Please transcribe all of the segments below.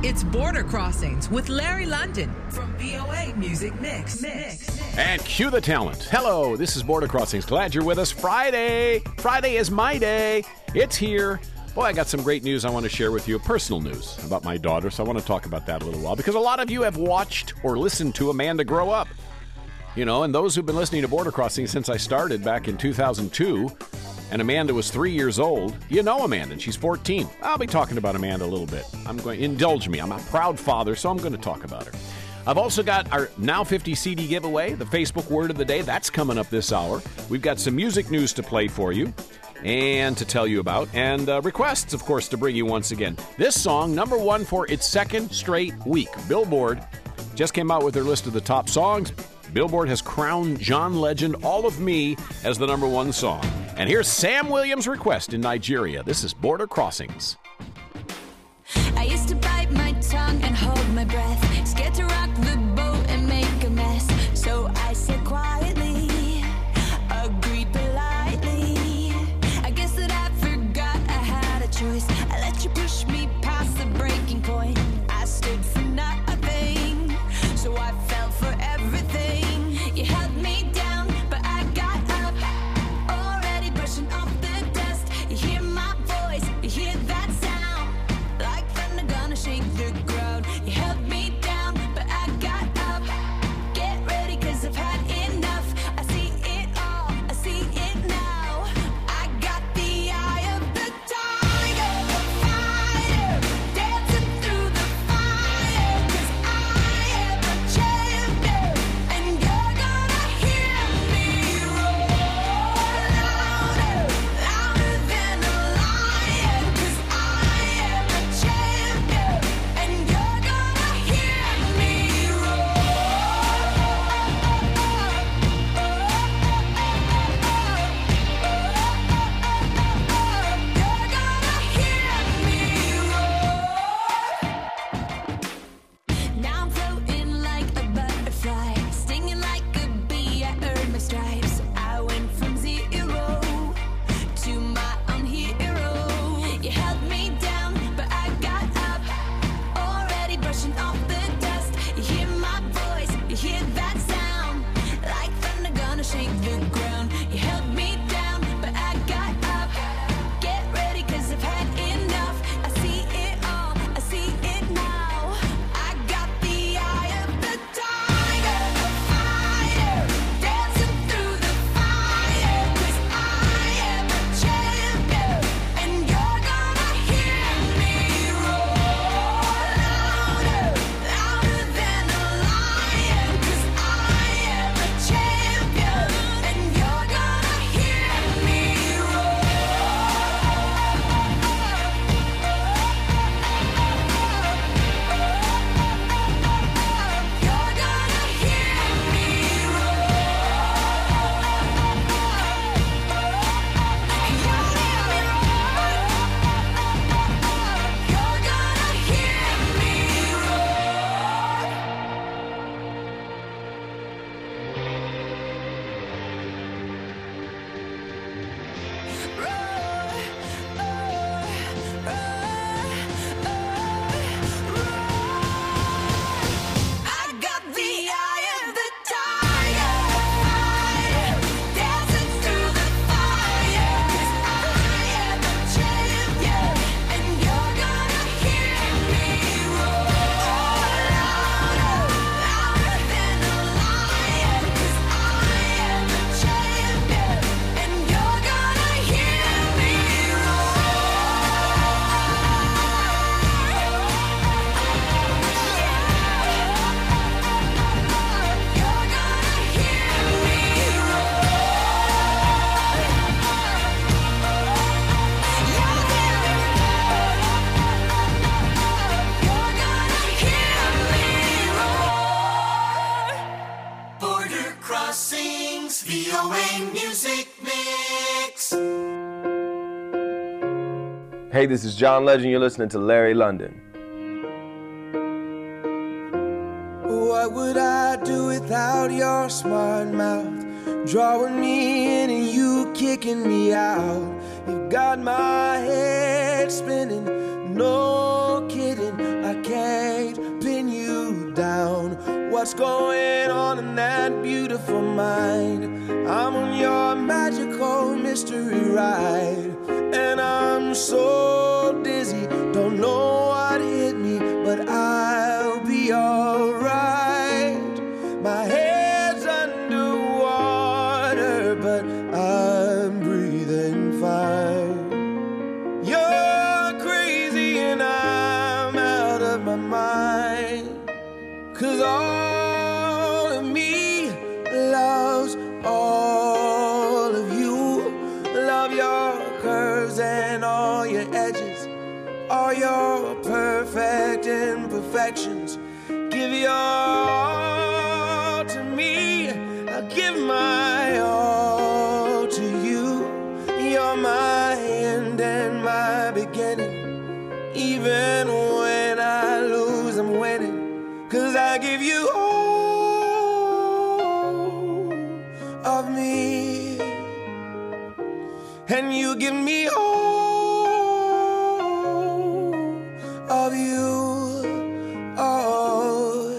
It's Border Crossings with Larry London from VOA Music Mix. And cue the talent. Hello, this is Border Crossings. Glad you're with us. Friday is my day. It's here. Boy, I got some great news I want to share with you. Personal news about my daughter, so I want to talk about that a little while. Because a lot of you have watched or listened to Amanda grow up. You know, and those who've been listening to Border Crossings since I started back in 2002, and Amanda was 3 years old, you know Amanda, and she's 14. I'll be talking about Amanda a little bit. Indulge me. I'm a proud father, so I'm going to talk about her. I've also got our Now 50 CD giveaway, the Facebook word of the day. That's coming up this hour. We've got some music news to play for you and to tell you about, and requests, of course, to bring you once again. This song, number one for its second straight week. Billboard just came out with their list of the top songs. Billboard has crowned John Legend, All of Me, as the number one song. And here's Sam Williams' request in Nigeria. This is Border Crossings. I used to bite my tongue and hold my breath, scared to rock the boat and make a mess. So I said quietly, agreed politely. I guess that I forgot I had a choice. I let you push me past the breaking point. I stood for nothing, so I fell for everything. You held me down, but I got up, already brushing off the dust. You hear my voice, you hear that sound, like thunder gonna shake the ground. You held me down, but I got up. Get ready, 'cause I've had enough. I see it all, I see it now. I got the eye of the tiger, the fighter, dancing through the fire. 'Cause I am a champion, and you're gonna hear me roar louder, louder than a lion. 'Cause I am a champion, and you're gonna hear me Now I'm floating like a butterfly, stinging like a bee. I earned my stripes. I went from zero to my own hero. You held me down, but I got up, already brushing off the dust. You hear my voice, you hear that sound, like thunder gonna shake the ground. You held me down, but I got up. Get ready, 'cause I've had enough. I see it all, I see it now. I got the eye of the tiger, the fighter, dancing through the fire. 'Cause I am a champion, and you're gonna hear me roar louder, louder than a lion. 'Cause I am a champion, and you're gonna hear me You're gonna hear me You're gonna hear me I got the eye of the tiger, fighter, dancing through the fire. 'Cause I am a champion, and you're gonna hear me roar louder, louder than a lion. 'Cause I am a champion, and you're gonna hear me You're gonna hear me You're gonna hear me Border Crossings, VOA Music Mix. Hey, this is John Legend. You're listening to Larry London. What would I do without your smart mouth? Drawing me in and you kicking me out. You've got my head spinning, no kidding. I can't what's going on in that beautiful mind. I'm on your magical mystery ride, and I'm so dizzy, don't know what hit me, but I'll be alright. My head's underwater, but I'm breathing fine. You're crazy and I'm out of my mind, 'cause all of me loves all of you. Love your curves and all your edges, all your perfect imperfections. Give your all to me, I'll give my all to you. You're my end and my beginning. Even when I lose, I'm winning, 'cause I give you all of me, and you give me all of you. Oh,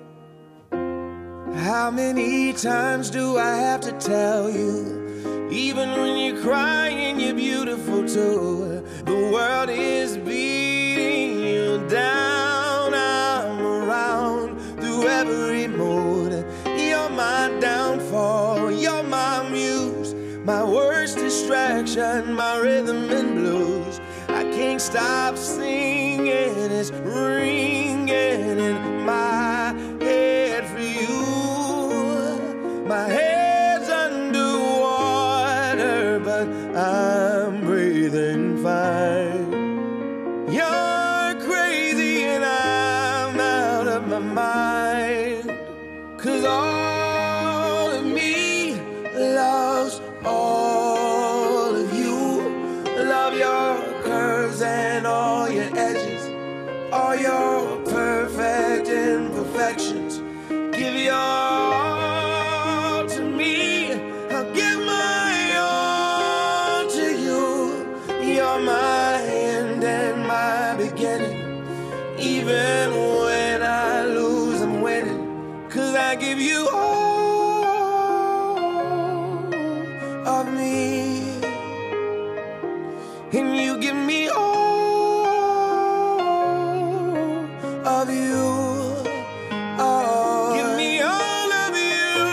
how many times do I have to tell you? Even when you're crying, you're beautiful too. The world is beating you down. I'm around through every mood. You're my downfall, you're my muse, my worst distraction, my rhythm and blues. I can't stop singing, it's ringing in my head for you. My head's underwater, but I'm breathing fine. You're crazy and I'm out of my mind, 'cause all of me loves all of you. Love your curves and all your edges, all your perfect imperfections. Give your all to me, I'll give my all to you. You're my end and my beginning. Even when I lose, I'm winning, 'cause I give you all of me, and you give me all of you. Oh, give me all of you.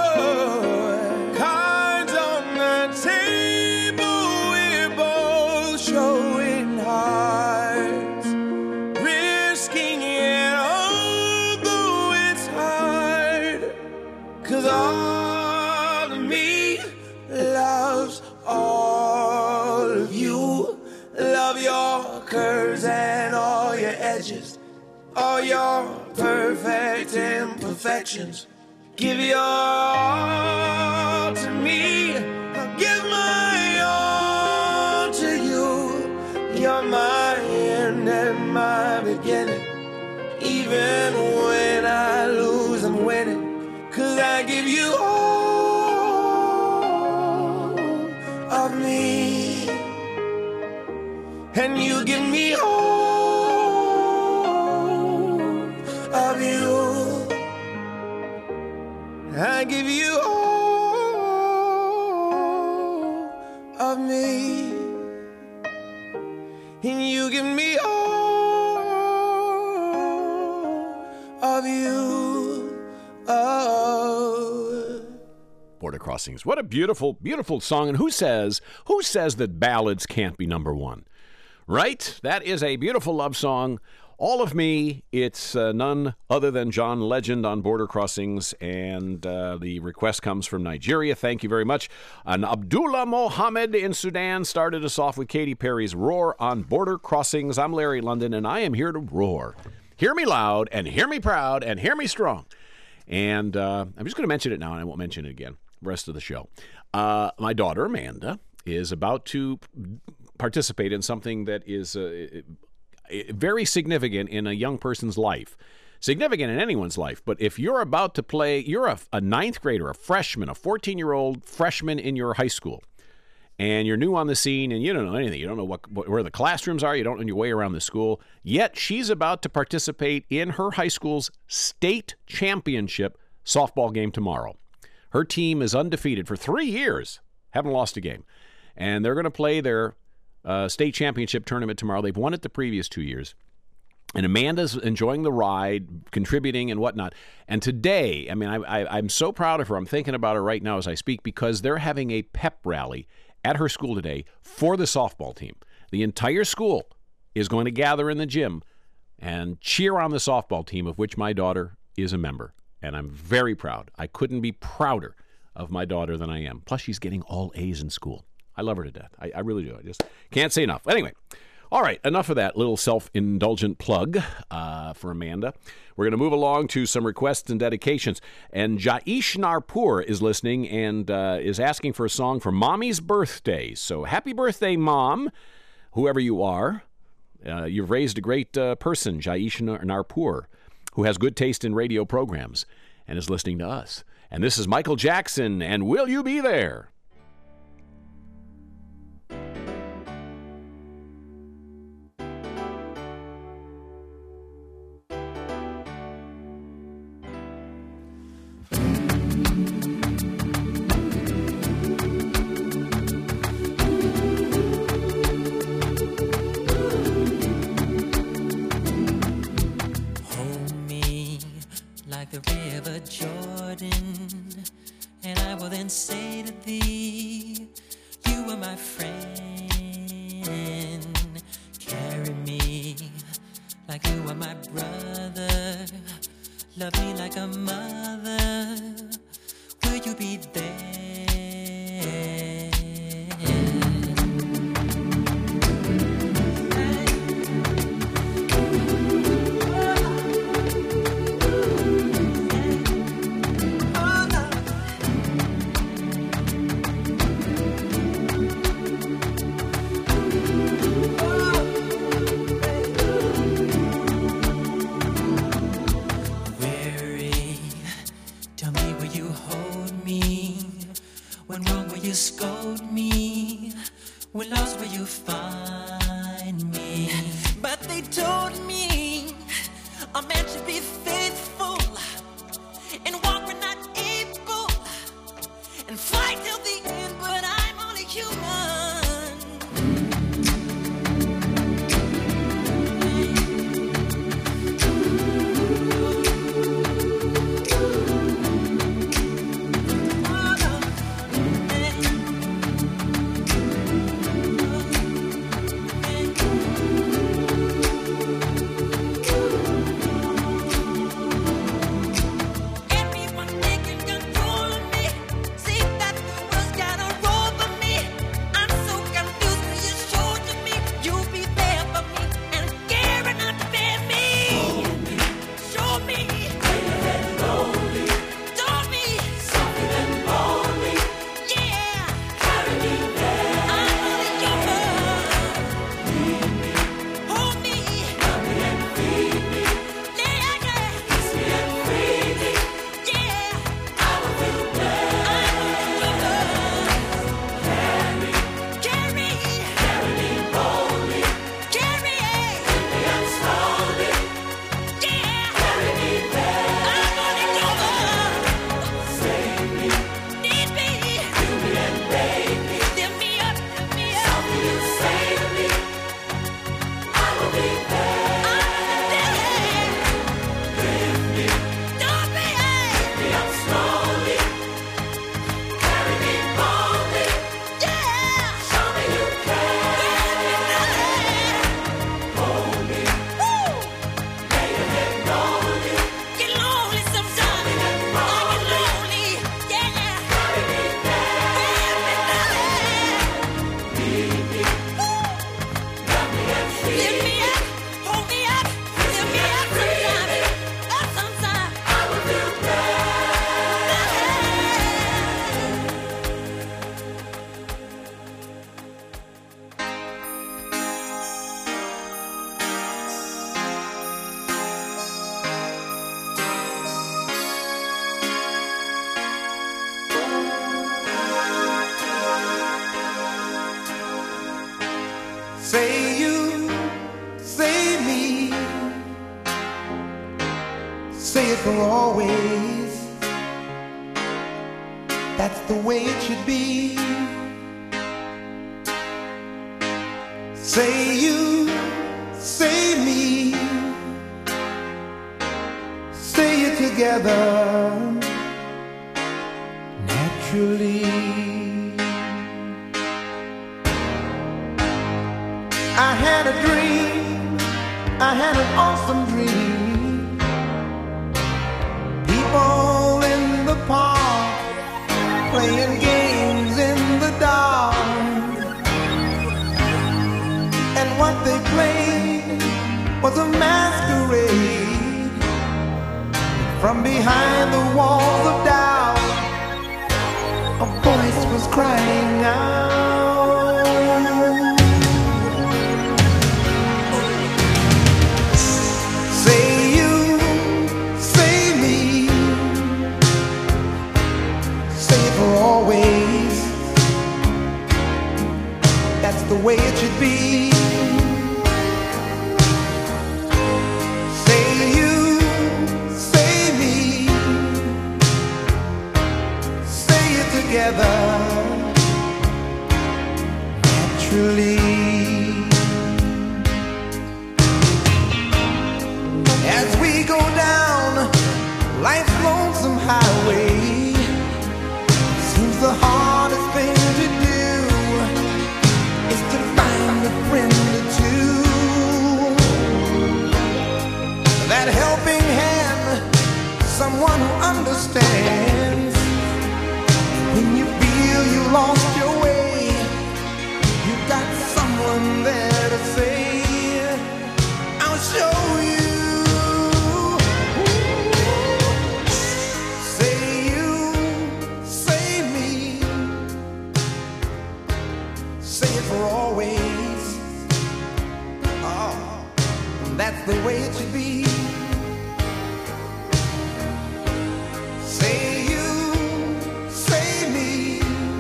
Cards on the table, we're both showing hearts, risking it although it's hard, 'cause all of me loves all of you. Love your curves and all your edges, all your perfect imperfections. Give your all to me, I'll give my all to you. You're my end and my beginning. Even when I lose, I'm winning, 'cause I give you all of me, and you give me all of you. I give you all of me, and you give me all of you. Oh. Border Crossings. What a beautiful, beautiful song. And who says that ballads can't be number one? Right? That is a beautiful love song. All of Me. It's none other than John Legend on Border Crossings. And the request comes from Nigeria. Thank you very much. And Abdullah Mohammed in Sudan started us off with Katy Perry's Roar on Border Crossings. I'm Larry London, and I am here to roar. Hear me loud, and hear me proud, and hear me strong. And I'm just going to mention it now, and I won't mention it again the rest of the show. My daughter, Amanda, is about to participate in something that is very significant in a young person's life. Significant in anyone's life. But if you're about to play, you're a ninth grader, a freshman, a 14-year-old freshman in your high school, and you're new on the scene, and you don't know anything. You don't know where the classrooms are. You don't know your way around the school. Yet she's about to participate in her high school's state championship softball game tomorrow. Her team is undefeated for 3 years, haven't lost a game, and they're going to play their state championship tournament tomorrow. They've won it the previous 2 years. And Amanda's enjoying the ride, contributing and whatnot. And today, I mean, I'm so proud of her. I'm thinking about her right now as I speak because they're having a pep rally at her school today for the softball team. The entire school is going to gather in the gym and cheer on the softball team, of which my daughter is a member. And I'm very proud. I couldn't be prouder of my daughter than I am. Plus, she's getting all A's in school. I love her to death. I really do. I just can't say enough. Anyway. All right, enough of that little self-indulgent plug for Amanda. We're going to move along to some requests and dedications. And Jaish Narpur is listening and is asking for a song for Mommy's birthday. So happy birthday, Mom, whoever you are. You've raised a great person, Jaish Narpur, who has good taste in radio programs and is listening to us. And this is Michael Jackson, and Will You Be There? The river Jordan, and I will then say to thee, you are my friend. Carry me like you are my brother. Love me like a mother. Will you be there? You scold me, when lost will you find me? But they told me a man should be faithful and walk when not able and fight till the end, but I'm only human. say it for always. That's the way it should be. Say you, say me, say it together, naturally. I had a dream, I had an awesome dream. People in the park, playing games in the dark. And what they played was a masquerade. From behind the walls of doubt, a voice was crying out. Say you, say me, say it for always. That's the way it should be. Say you, say me, say it together, naturally. As we go down life's lonesome highway, seems the hardest thing to do is to find a friend or two. That helping hand, someone who understands. When you feel you lost your way, you got someone there to say, I'll show you. Say you, say me, say it for always. Oh, that's the way it should be. Say you, say me,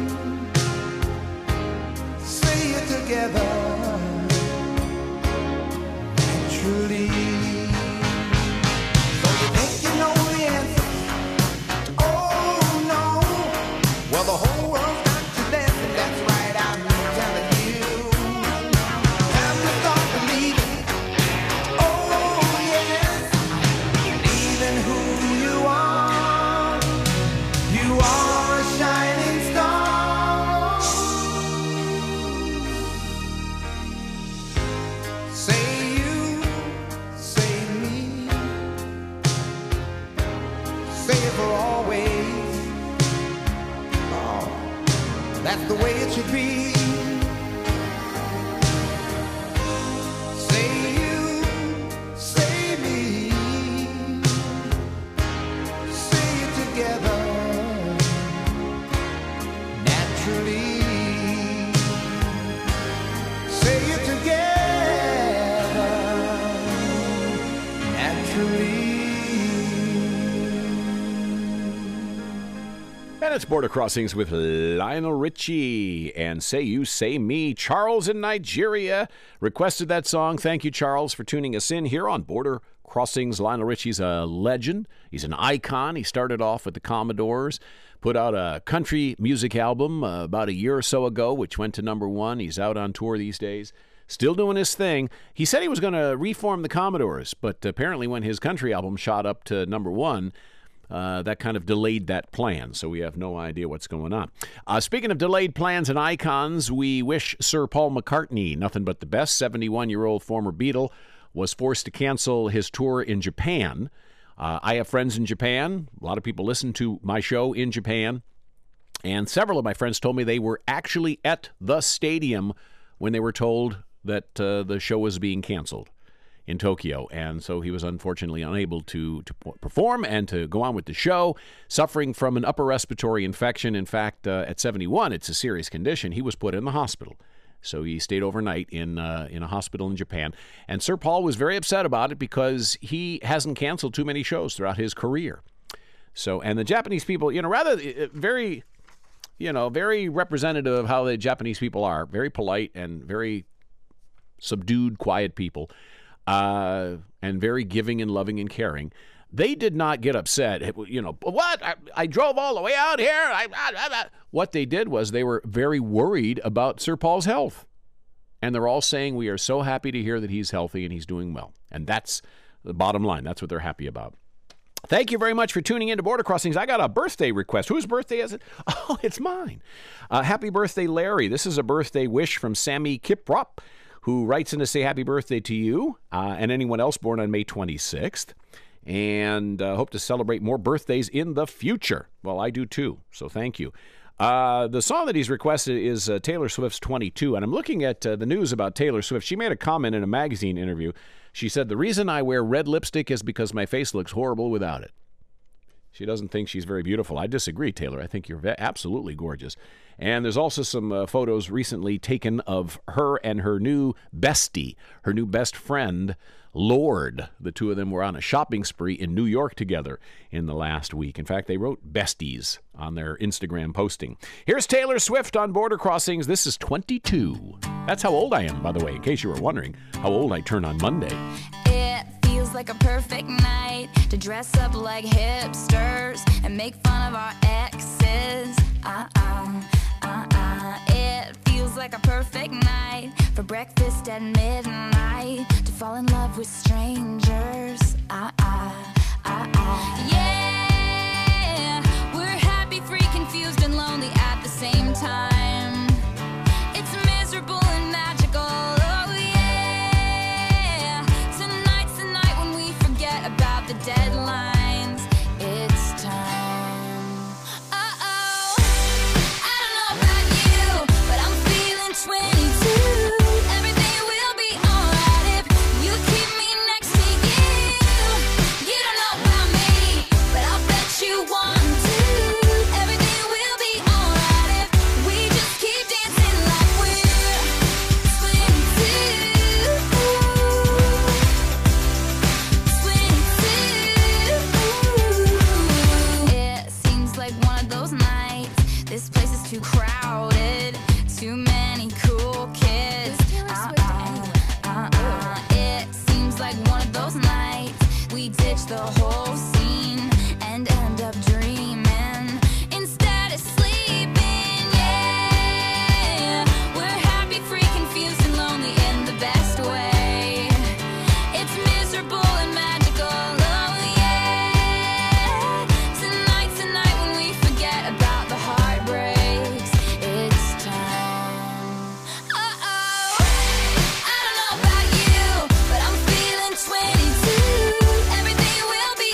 say it together, naturally. So you think you know the answer? Oh no. Well, the whole world's got you dancing. That's right, I'm telling you. Time to start believing. Oh yes, believe in who you are. You are a shining star. Say you, say me, say it for always. Oh, that's the way it should be. Say you, say me, say it together, naturally. Say it together, naturally. And it's Border Crossings with Lionel Richie and Say You, Say Me. Charles in Nigeria requested that song. Thank you, Charles, for tuning us in here on Border Crossings. Lionel Richie's a legend. He's an icon. He started off with the Commodores, put out a country music album about a year or so ago, which went to #1. He's out on tour these days, still doing his thing. He said he was going to reform the Commodores, but apparently when his country album shot up to #1, that kind of delayed that plan, so we have no idea what's going on. Speaking of delayed plans and icons, we wish Sir Paul McCartney nothing but the best. 71-year-old former Beatle was forced to cancel his tour in Japan. I have friends in Japan. A lot of people listen to my show in Japan, and several of my friends told me they were actually at the stadium when they were told that the show was being canceled in Tokyo, and so he was unfortunately unable to perform and to go on with the show, suffering from an upper respiratory infection. In fact, at 71, it's a serious condition. He was put in the hospital, so he stayed overnight in a hospital in Japan. And Sir Paul was very upset about it because he hasn't canceled too many shows throughout his career. So, and the Japanese people, very representative of how the Japanese people are, very polite and very subdued, quiet people. And very giving and loving and caring. They did not get upset. What? I drove all the way out here. What they did was they were very worried about Sir Paul's health. And they're all saying, we are so happy to hear that he's healthy and he's doing well. And that's the bottom line. That's what they're happy about. Thank you very much for tuning in to Border Crossings. I got a birthday request. Whose birthday is it? Oh, it's mine. Happy birthday, Larry. This is a birthday wish from Sammy Kiprop, who writes in to say happy birthday to you and anyone else born on May 26th. And hope to celebrate more birthdays in the future. Well, I do too, so thank you. The song that he's requested is Taylor Swift's 22, and I'm looking at the news about Taylor Swift. She made a comment in a magazine interview. She said, the reason I wear red lipstick is because my face looks horrible without it. She doesn't think she's very beautiful. I disagree, Taylor. I think you're absolutely gorgeous. And there's also some photos recently taken of her and her new bestie, her new best friend, Lorde. The two of them were on a shopping spree in New York together in the last week. In fact, they wrote besties on their Instagram posting. Here's Taylor Swift on Border Crossings. This is 22. That's how old I am, by the way, in case you were wondering how old I turn on Monday. It feels like a perfect night to dress up like hipsters and make fun of our exes. It feels like a perfect night for breakfast at midnight to fall in love with strangers. Yeah, we're happy, free, confused, and lonely at the same time. It's miserable and magical. Oh yeah, tonight's the night when we forget about the deadlines. It's time. Uh-oh, I don't know about you, but I'm feeling 22. Everything will be alright if you keep me next to you. You don't know about me, but I'll bet you want to. Everything will be alright if we just keep dancing like we're 22. 22. It seems like one of those nights. This place is too crowded. Too many cool kids. It seems like one of those nights. We ditch the whole scene and end up dreaming instead of sleeping. Yeah, we're happy, free, confused, and lonely in the best way. It's miserable and magical. Oh yeah, tonight's the night when we forget about the heartbreaks. It's time. Uh-oh, I don't know about you, but I'm feeling 22. Everything will be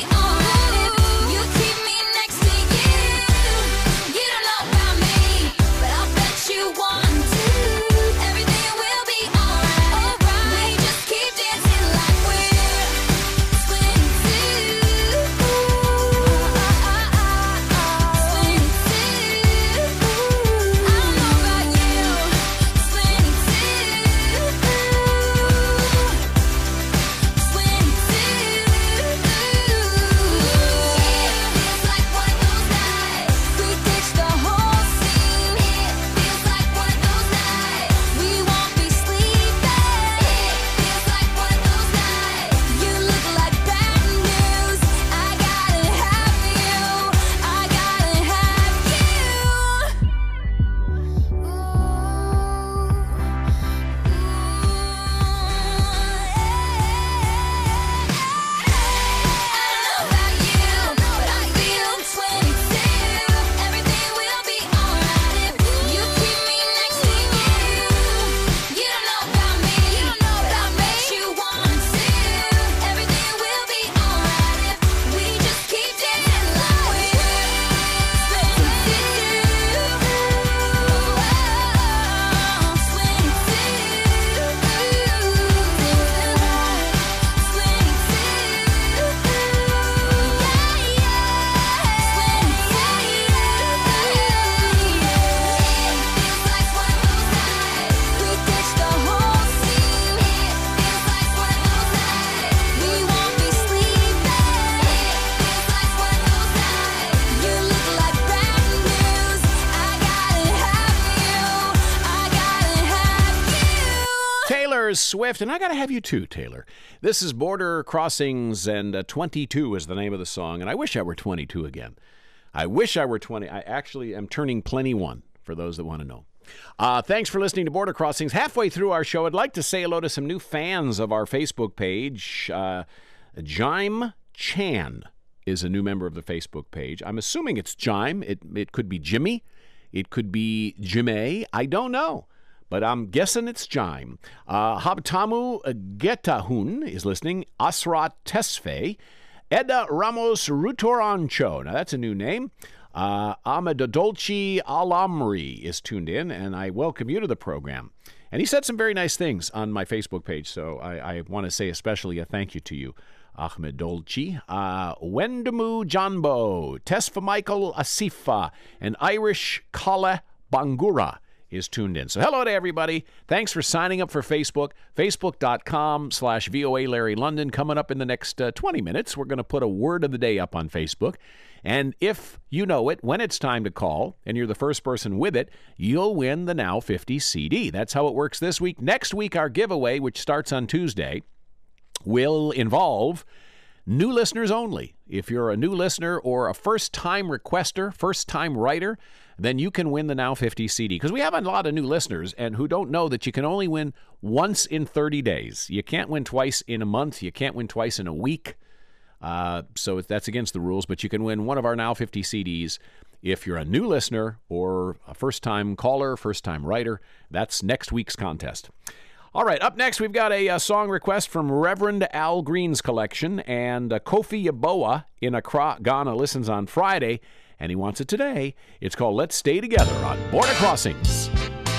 is Swift, and I got to have you too, Taylor. This is Border Crossings, and 22 is the name of the song, and I wish I were 22 again. I wish I were 20. I actually am turning plenty one, for those that want to know. Thanks for listening to Border Crossings. Halfway through our show, I'd like to say hello to some new fans of our Facebook page. Jaime Chan is a new member of the Facebook page. I'm assuming it's Jaime. It could be Jimmy. It could be Jimmy. I don't know, but I'm guessing it's Jaime. Habtamu Getahun is listening. Asrat Tesfaye. Edda Ramos Rutorancho. Now, that's a new name. Amadodolci Alamri is tuned in, and I welcome you to the program. And he said some very nice things on my Facebook page, so I want to say especially a thank you to you, Ahmed Dolci. Wendemu Janbo, Tesfa Michael Asifa, and Irish Kale Bangura is tuned in. So hello to everybody. Thanks for signing up for Facebook. Facebook.com/VOA Larry London. Coming up in the next 20 minutes, we're going to put a word of the day up on Facebook. And if you know it, when it's time to call, and you're the first person with it, you'll win the Now 50 CD. That's how it works this week. Next week, our giveaway, which starts on Tuesday, will involve new listeners only. If you're a new listener or a first-time requester, first-time writer, then you can win the Now 50 CD. Because we have a lot of new listeners and who don't know that you can only win once in 30 days. You can't win twice in a month. You can't win twice in a week. So that's against the rules. But you can win one of our Now 50 CDs if you're a new listener or a first-time caller, first-time writer. That's next week's contest. All right, up next, we've got a song request from Reverend Al Green's collection, and Kofi Yaboa in Accra, Ghana listens on Friday, and he wants it today. It's called Let's Stay Together on Border Crossings.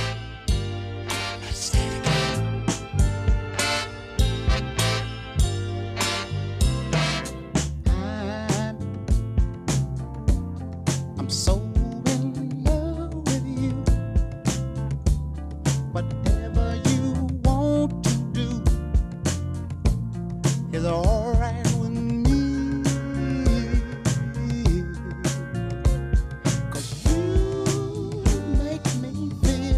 I'm so in love with you. Whatever you want to do is all right with me. 'Cause you make me feel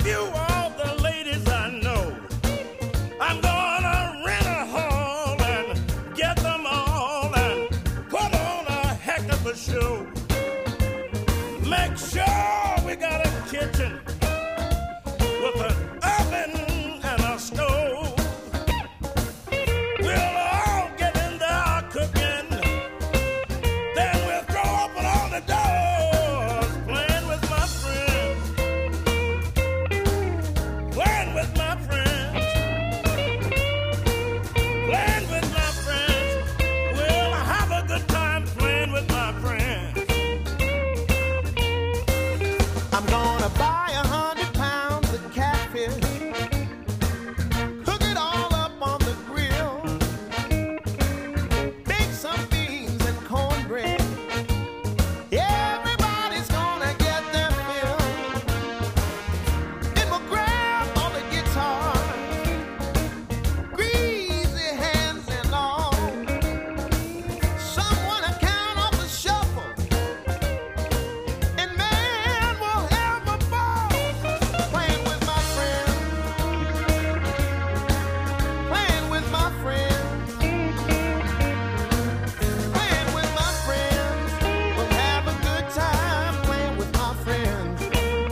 you all the ladies I know. I'm gonna rent a hall and get them all and put on a heck of a show. Make sure we got a kitchen with an oven and a stove. We'll all get in there cooking. Then we'll throw open all the doors. Playing with my friends. Playing with my friends. Playing with my friends. We'll have a good time playing with my friends. I'm gonna buy 100 pounds of catfish, cook it all up on the grill, bake some beans and cornbread. Everybody's gonna get their fill. Then we'll grab on the guitar, greasy hands and all. Someone will count off the shuffle, and man will have a ball. Playing with my friends, playing with my friends, playing with my friends. We'll have a good time playing with my friends.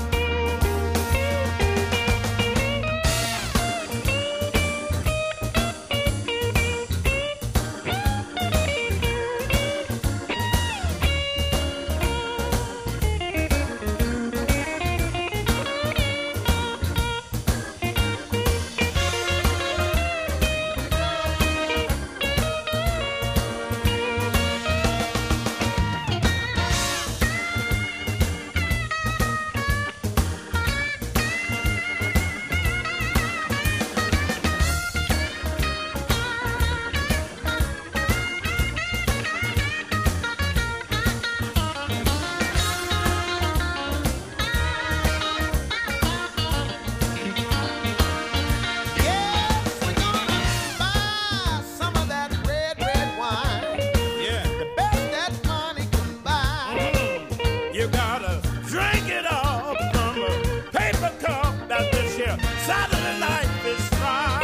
Yes, we're gonna buy some of that red, red wine. Yeah. The best that money can buy. You gotta drink it all from a paper cup that this here Saturday night is fine.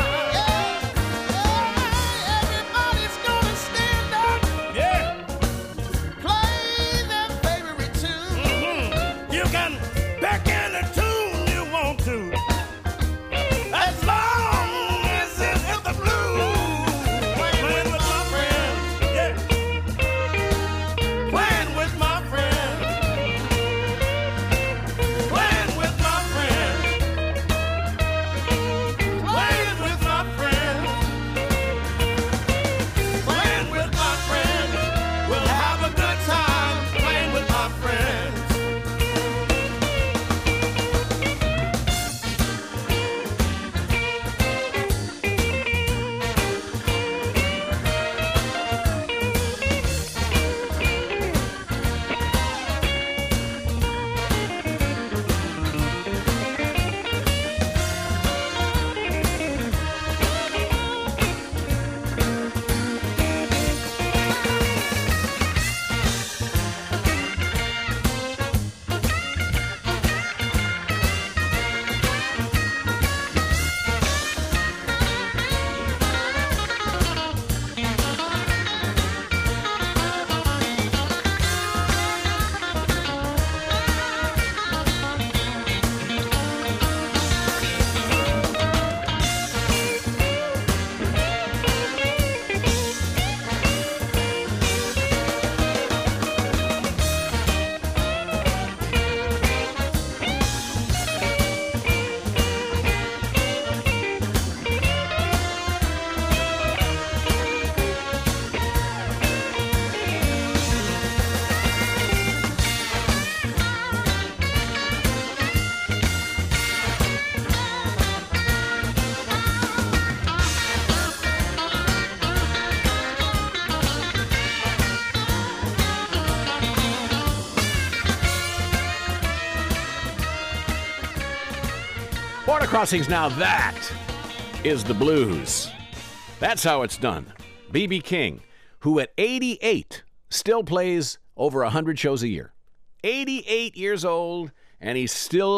Everybody's gonna stand up, Yeah. play their favorite tune. You can pick any tune you want to, as long as it's with the blues. Playing with my friends, yeah. Playing with my friends. Playing with my friends. Playing with my friends. Playing with my friends. We'll have a good time playing with my friends. Border Crossings, now that is the blues. That's how it's done. B.B. King, who at 88 still plays over 100 shows a year. 88 years old, and he's still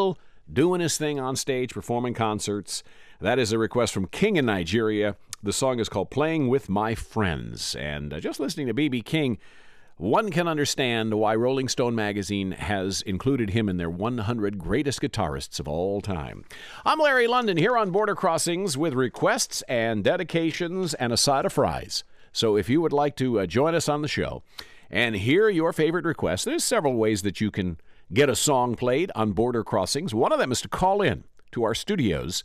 doing his thing on stage, performing concerts. That is a request from King in Nigeria. The song is called Playing With My Friends. And just listening to B.B. King, one can understand why Rolling Stone magazine has included him in their 100 greatest guitarists of all time. I'm Larry London here on Border Crossings with requests and dedications and a side of fries. So if you would like to join us on the show and hear your favorite requests, there's several ways that you can get a song played on Border Crossings. One of them is to call in to our studios,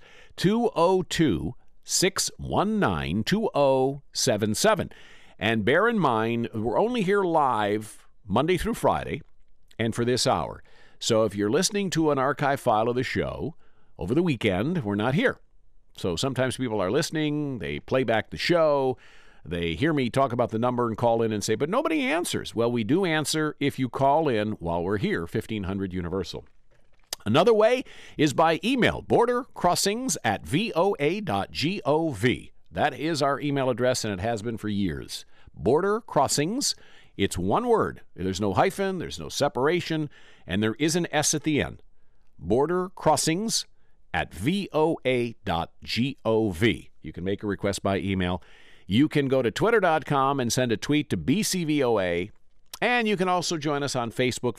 202-619-2077. And bear in mind, we're only here live Monday through Friday and for this hour. So if you're listening to an archive file of the show over the weekend, we're not here. So sometimes people are listening, they play back the show, they hear me talk about the number and call in and say, but nobody answers. Well, we do answer if you call in while we're here, 1500 Universal. Another way is by email, bordercrossings@voa.gov. That is our email address, and it has been for years. Border Crossings, it's one word. There's no hyphen, there's no separation, and there is an S at the end. bordercrossings@voa.gov. You can make a request by email. You can go to twitter.com and send a tweet to BCVOA, and you can also join us on Facebook,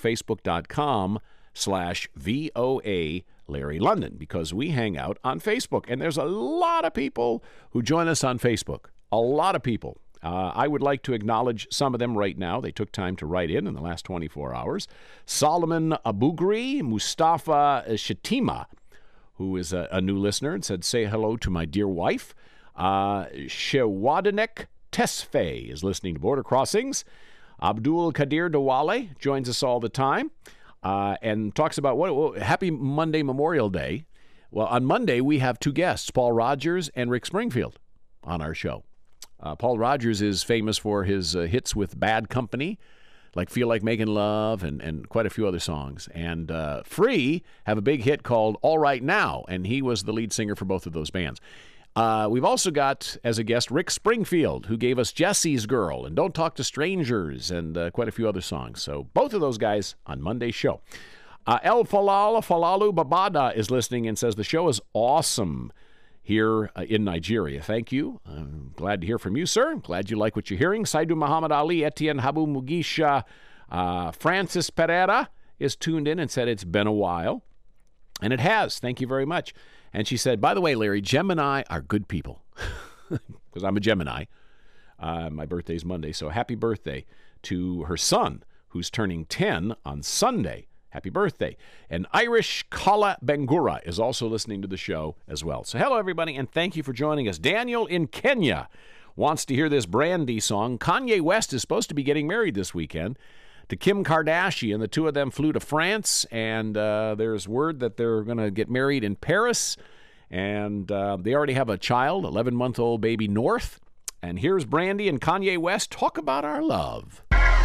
facebook.com/VOA Larry London, because we hang out on Facebook. And there's a lot of people who join us on Facebook. A lot of people. I would like to acknowledge some of them right now. They took time to write in the last 24 hours. Solomon Abugri, Mustafa Shatima, who is a new listener, and said, say hello to my dear wife. Shewadanek Tesfaye is listening to Border Crossings. Abdul Kadir Dawale joins us all the time. And talks about happy Monday Memorial Day. Well, on Monday, we have two guests, Paul Rogers and Rick Springfield, on our show. Paul Rogers is famous for his hits with Bad Company, like Feel Like Making Love and quite a few other songs. And Free have a big hit called All Right Now, and he was the lead singer for both of those bands. We've also got, as a guest, Rick Springfield, who gave us Jesse's Girl and Don't Talk to Strangers and quite a few other songs. So both of those guys on Monday's show. El Falalu Babada is listening and says the show is awesome here in Nigeria. Thank you. I'm glad to hear from you, sir. I'm glad you like what you're hearing. Saidu Muhammad Ali, Etienne Habu Mugisha, Francis Pereira is tuned in and said it's been a while. And it has. Thank you very much. And she said, by the way, Larry, Gemini are good people. Because I'm a Gemini. My birthday's Monday. So happy birthday to her son, who's turning 10 on Sunday. Happy birthday. And Irish Kala Bangura is also listening to the show as well. So hello, everybody, and thank you for joining us. Daniel in Kenya wants to hear this Brandy song. Kanye West is supposed to be getting married this weekend to Kim Kardashian. The two of them flew to France, and there's word that they're going to get married in Paris. And they already have a child, 11-month-old baby North. And here's Brandy and Kanye West talk about our love.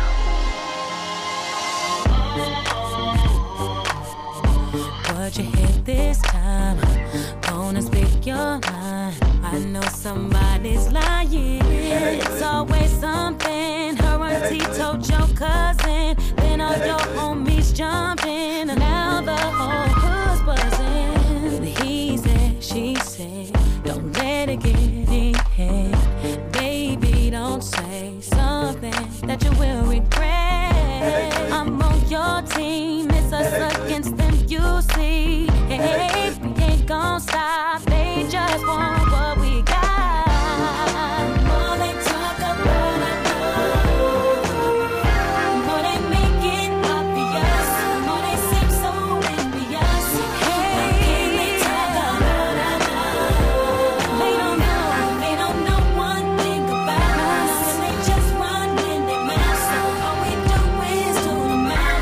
What you hit this time? Gonna speak your mind. I know somebody's lying. It's always something. Her auntie told your cousin. Then all your homies jumping. And now the whole hood's buzzing. He said, she said, don't let it get in your head. Baby, don't say something that you will regret. I'm on your team. It's us against them, you see. Hey, we ain't gon' stop. They just want what we got. More they talk about, I know. More they make it obvious. More they seem so envious. Hey, they talk about, I know. They don't know one thing about us. And they just run in their mouth. So all we do is do them out.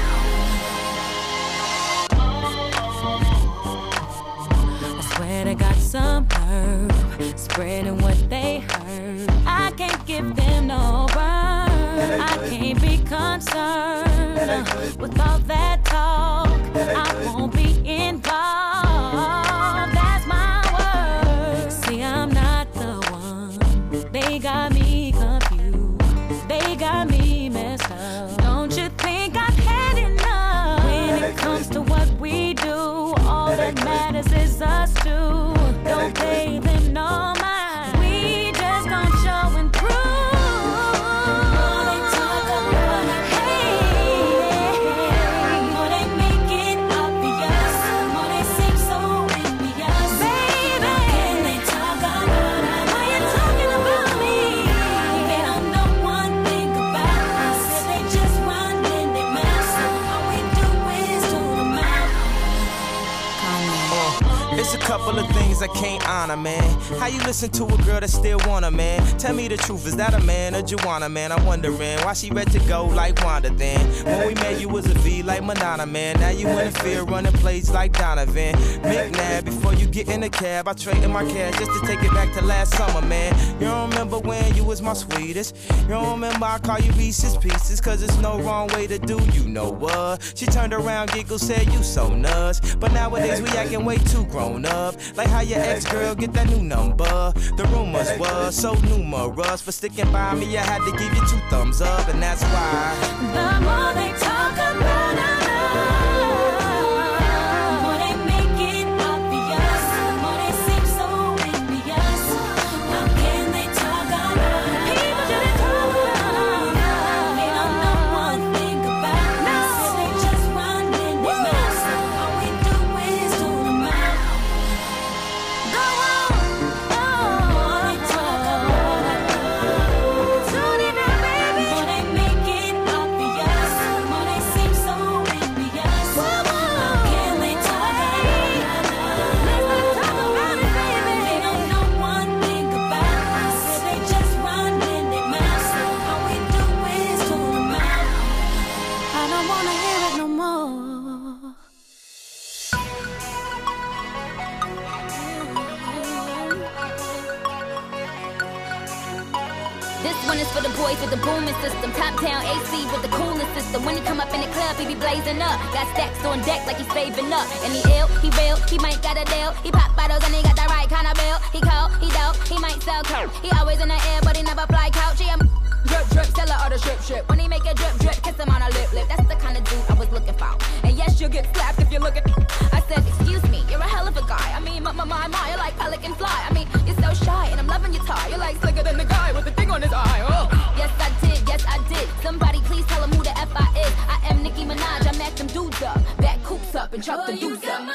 I swear they got some nerve, spreading what they heard. I can't give them no burn. I can't be concerned with all that talk. I won't be involved. That's my word. See, I'm not the one. They got me confused. They got me messed up. Don't you think I've had enough? When it comes to what we do, all the what matters is us two. Don't pay them no mind. We just gon' show and prove. It's a couple of things I can't honor, man. How you listen to a girl that still want a man? Tell me the truth, is that a man or Joanna, man? I'm wondering why she ready to go like Wanda then. When we met you was a V like Madonna, man. Now you in the field running plays like Donovan. McNabb, before you get in the cab, I traded my cash just to take it back to last summer, man. You don't remember when you was my sweetest. You don't remember I call you Reese's Pieces, cause there's no wrong way to do you know what. She turned around, giggled, said you so nuts. But nowadays we acting way too grown up, like how your ex-girl get that new number. The rumors was so numerous. For sticking by me, I had to give you 2 thumbs up, and that's why the more they talk about our love, the more they make it obvious, the more they seem so envious. How can they talk about love? People shouldn't talk about love. They don't know one thing about us. They just run in their mouths. All we do is tune them out. Go on, oh, they talk about love. Tune it out, baby. The more they make it obvious, the more they seem so envious. How can they talk about love? Let's talk about it, baby. They don't know one thing about us. They just run in their mouths. All we do is tune them out. I don't wanna hear it no more. This one is for the boys with the booming system. Top down AC with the coolest system. When he come up in the club, he be blazing up. Got stacks on deck like he's saving up. And he ill, he real, he might got a deal. He pop bottles and he got the right kind of bill. He cold, he dope, he might sell coke. He always in the air, but he never fly couch. He a drip, drip, seller or the strip, strip. When he make a drip, drip, kiss him on a lip, lip. That's the kind of dude I was looking for. And yes, you'll get slapped if you look at me. I said, excuse me, you're a hell of a guy. I mean, my, you're like pelican fly. I mean, you're so shy and I'm loving your tie. You're like slicker than the guy with the thing on his eye. Oh. Yes, I did. Somebody please tell him who the F I is. I am Nicki Minaj, I mack them dudes up. Back coops up and chuck the dudes up.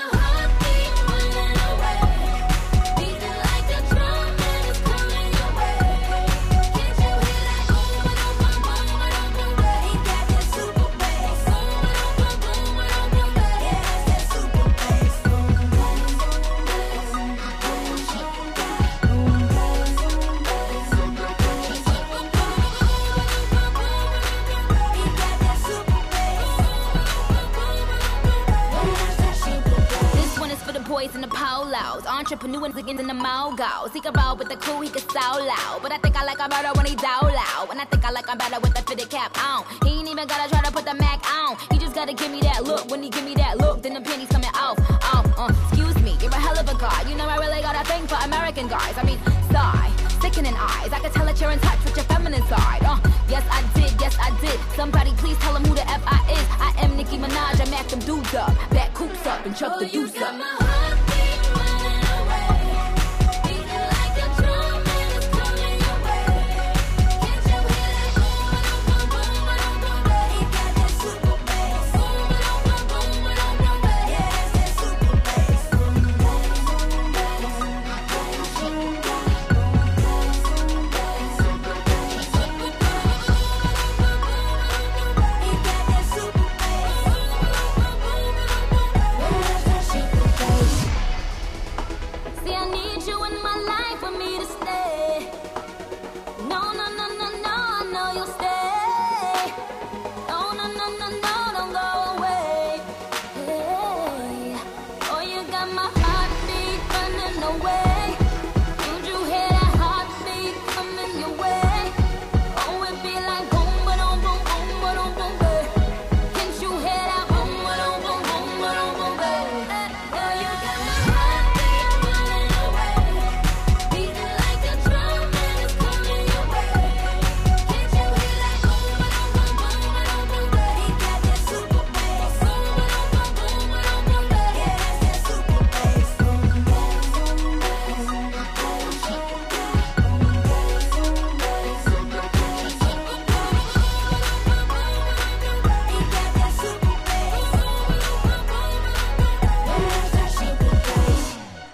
Boys in the polos, entrepreneurs again in the mogos. He can roll with the crew, he can so loud. But I think I like him better when he down loud. And I think I like him better with the fitted cap on. He ain't even gotta try to put the Mac on. He just gotta give me that look. When he give me that look, then the pennies coming off. Excuse me, you're a hell of a guy. You know I really got a thing for American guys. I mean, sigh, sickening eyes. I can tell that you're in touch with your feminine side. Yes I did. Somebody please tell him who the F I is. I am Nicki Minaj, I mack them dudes up. Back coops up and chuck the deuce up.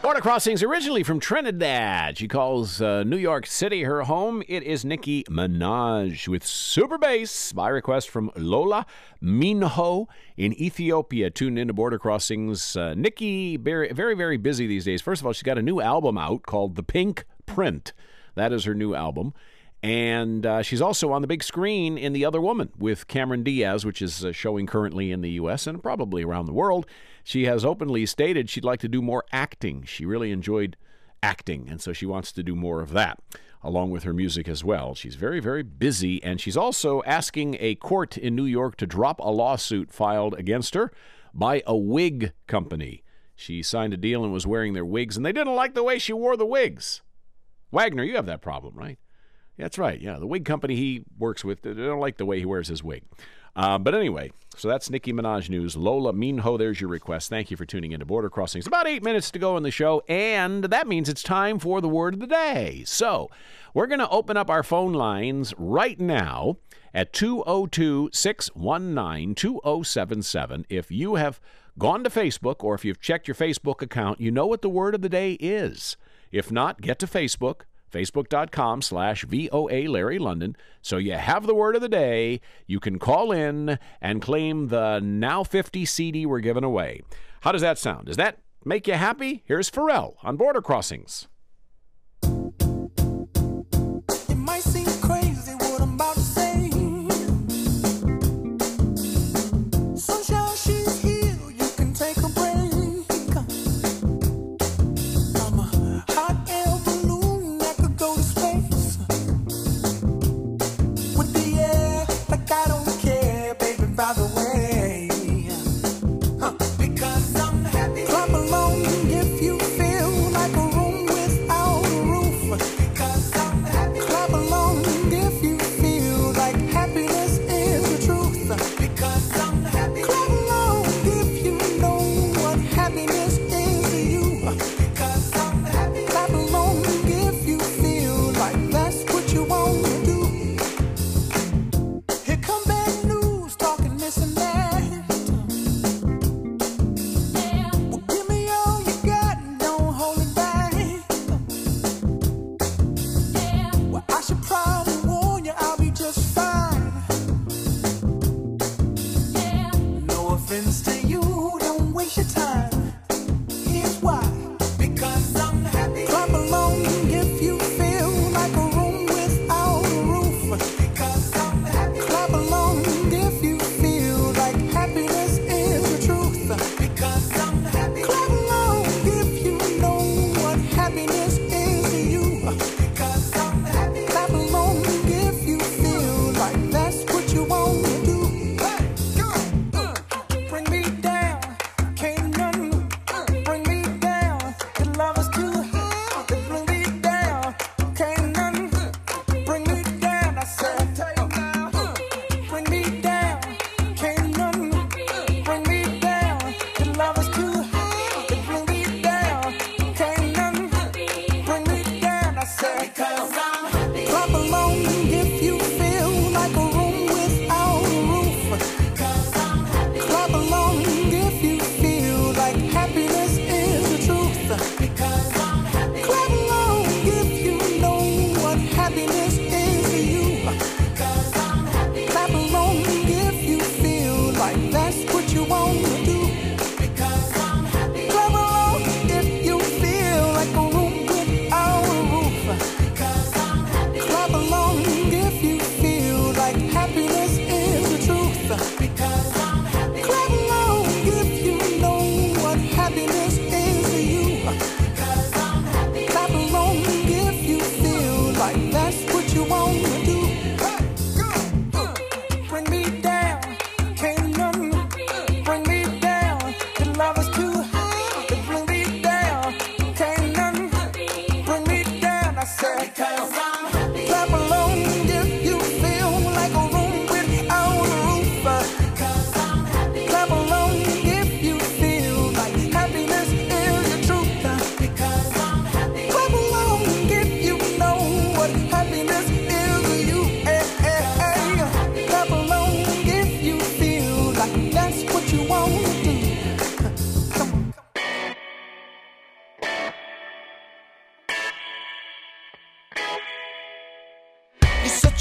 Border Crossings, originally from Trinidad. She calls New York City her home. It is Nicki Minaj with Super Bass by request from Lola Minho in Ethiopia. Tuned into Border Crossings. Nicki, very, very, very busy these days. First of all, she's got a new album out called The Pink Print. That is her new album. And she's also on the big screen in The Other Woman with Cameron Diaz, which is showing currently in the U.S. and probably around the world. She has openly stated she'd like to do more acting. She really enjoyed acting, and so she wants to do more of that, along with her music as well. She's very, very busy, and she's also asking a court in New York to drop a lawsuit filed against her by a wig company. She signed a deal and was wearing their wigs, and they didn't like the way she wore the wigs. Wagner, you have that problem, right? That's right, yeah. The wig company he works with, they don't like the way he wears his wig. But anyway, so that's Nicki Minaj news. Lola Minho, there's your request. Thank you for tuning into Border Crossings. About 8 minutes to go in the show, and that means it's time for the word of the day. So we're going to open up our phone lines right now at 202-619-2077. If you have gone to Facebook or if you've checked your Facebook account, you know what the word of the day is. If not, get to Facebook. Facebook.com/VOA Larry London. So you have the word of the day. You can call in and claim the Now 50 CD we're giving away. How does that sound? Does that make you happy? Here's Pharrell on Border Crossings. It might seem crazy what I'm about to say. Sunshine, she's here. You can take a break. I'm a hot air balloon that could go to space. With the air, like I don't care, baby, by the way. Because I'm happy. Clap along if you feel like a room with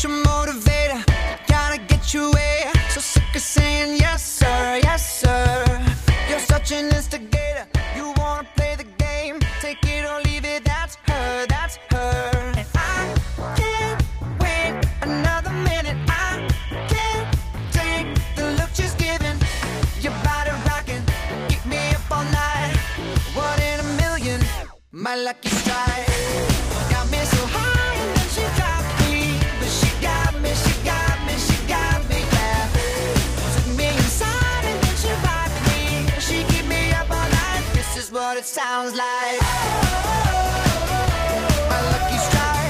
your motivator, gotta get your way. So sick of saying yes sir, yes sir. You're such an instigator, you wanna play the game. Take it or leave it, that's her, that's her. And I can't wait another minute. I can't take the look she's giving. Your body rocking, keep me up all night. One in a million, my lucky strike. Got me so high and then she dropped me. But she got me, she got me, she got me, yeah. Took me inside and then she rocked me. She keep me up all night, this is what it sounds like. My lucky strike.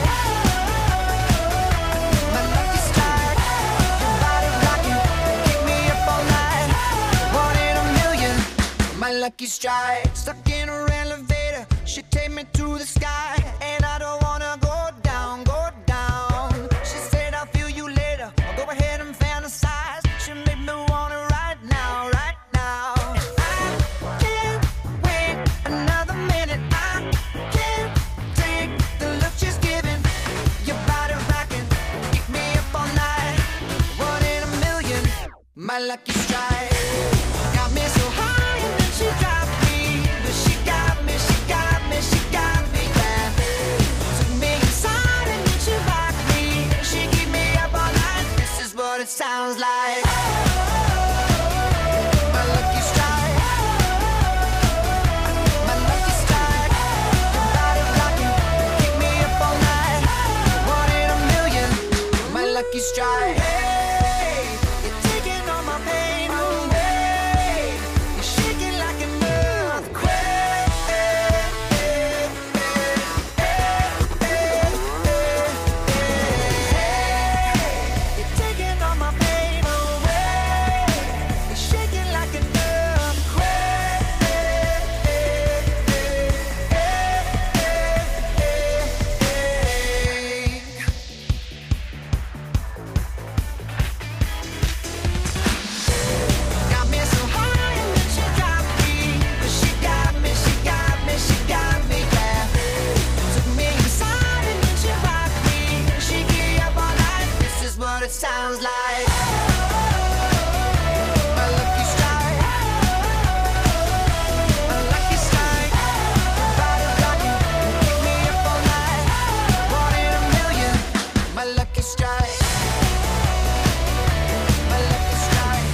My lucky strike. Your body rocking, keep me up all night. One in a million, my lucky strike. Stuck in her elevator, she take me to the sky. And I don't wanna go down, go down. She said I'll feel you later, I'll go ahead and fantasize. She made me wanna right now, right now. And I can't wait another minute. I can't take the look she's giving. Your body rocking, keep me up all night. One in a million, my lucky strike. Got me so high and then she dropped me. But she got me, she got me, she got me, yeah. Took me inside and then she rocked me. She keep me up all night, this is what it sounds like. My lucky strike. My lucky strike. Your body rocking, keep me up all night. One in a million, my lucky strike. Hey, you're taking all my pain away. You're shaking like an earthquake. You're taking all my pain away. You're shaking like an earthquake. Got me so high and then she dropped me. But she got me, she got me, she got me, yeah. Took me inside and then she rocked me. She keep me up all night, this is what it sounds like. My lucky strike. My lucky strike. Body rocking, keep me up all night. One in a million, my lucky strike. My lucky strike.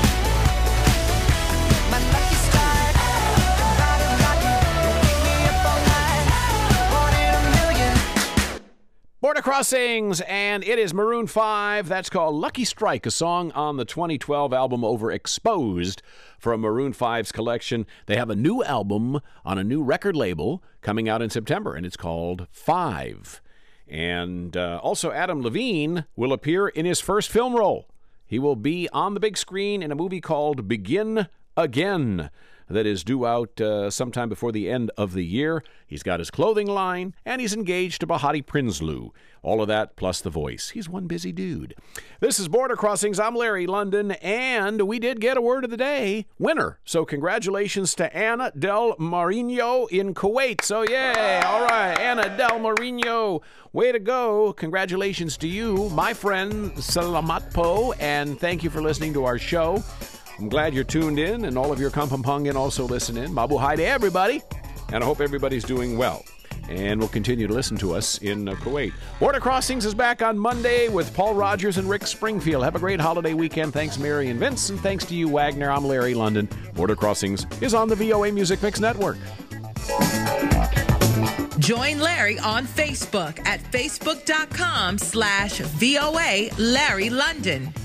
My lucky strike. Body rocking, keep me up all night. One in a million. Border Crossings, and it is Maroon 5. That's called Lucky Strike, a song on the 2012 album Overexposed from Maroon 5's collection. They have a new album on a new record label coming out in September, and it's called 5. And also Adam Levine will appear in his first film role. He will be on the big screen in a movie called Begin Again that is due out sometime before the end of the year. He's got his clothing line, and he's engaged to Bahati Prinsloo. All of that plus the voice. He's one busy dude. This is Border Crossings. I'm Larry London, and we did get a word of the day winner. So congratulations to Anna Del Marino in Kuwait. So yay. All right, Anna Del Marino, way to go. Congratulations to you, my friend Salamat po, and thank you for listening to our show. I'm glad you're tuned in, and all of your Kampampangan also listen in. Mabuhay to everybody, and I hope everybody's doing well. And will continue to listen to us in Kuwait. Border Crossings is back on Monday with Paul Rogers and Rick Springfield. Have a great holiday weekend. Thanks, Mary and Vince, and thanks to you, Wagner. I'm Larry London. Border Crossings is on the VOA Music Mix Network. Join Larry on Facebook at facebook.com/VOA Larry London.